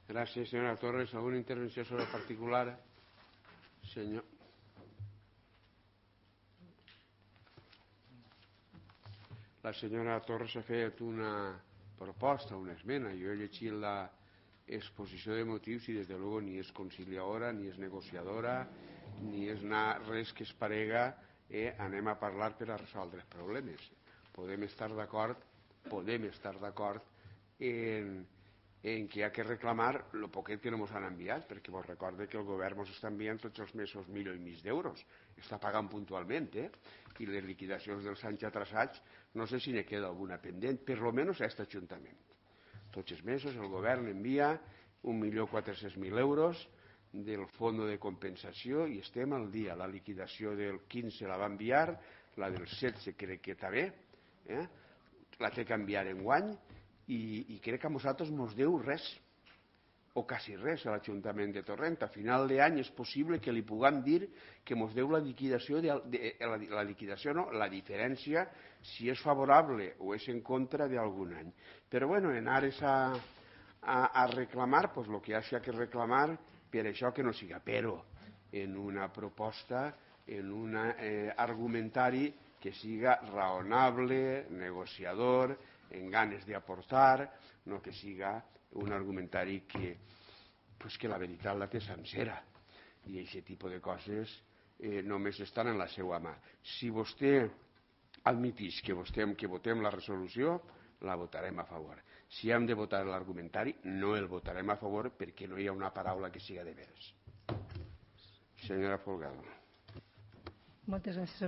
Gràcies, senyora Torres. ¿Alguna intervenció sobre el particular? Senyor. La senyora Torres ha fet una proposta, una esmena. Jo he llegit l'exposició de motius i, des de luego, ni és conciliadora, ni és negociadora, ni és res que es parega anem a parlar per a resoldre els problemes. Podem estar d'acord en que hi ha que reclamar el poquet que no ens han enviat, perquè vos recorde que el govern ens està enviant tots els mesos $1.500.000. Està pagant puntualment, i les liquidacions dels anys atrasats no sé si n'hi queda alguna pendent, per lo menos a aquest Ajuntament. Tots els mesos el govern envia €1.400.000 del Fons de Compensació i estem al dia. La liquidació del 15 la va enviar, la del 16 crec que també, la té que enviar enguany, i crec que a nosaltres ens deu res, o quasi res, a l'Ajuntament de Torrent. A final d'any és possible que li puguem dir que ens deu la liquidació, la diferència, si és favorable o és en contra d'algun any. Però bueno, en ares a reclamar, doncs el que hi ha que reclamar, per això que no siga, però en una proposta, en un argumentari que siga raonable, negociador, en ganes d'aportar, no que siga un argumentari que la veritat la té sencera, i aquest tipus de coses només estan en la seva mà. Si vostè admetís que votem la resolució, la votarem a favor. Si hem de votar l'argumentari, no el votarem a favor perquè no hi ha una paraula que siga de veres. Senyora Folgado. Moltes gràcies.